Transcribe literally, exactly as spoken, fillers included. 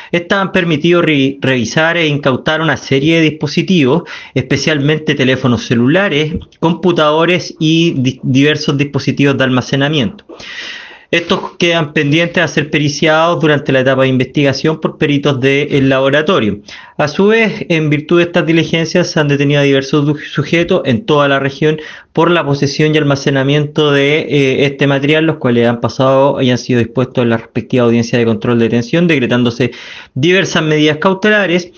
Estas han permitido re- revisar e incautar una serie de dispositivos, especialmente teléfonos celulares, computadores y di- diversos dispositivos de almacenamiento. Estos quedan pendientes a ser periciados durante la etapa de investigación por peritos del laboratorio. A su vez, en virtud de estas diligencias, se han detenido a diversos sujetos en toda la región por la posesión y almacenamiento de eh, este material, los cuales han pasado y han sido dispuestos en la respectiva audiencia de control de detención, decretándose diversas medidas cautelares,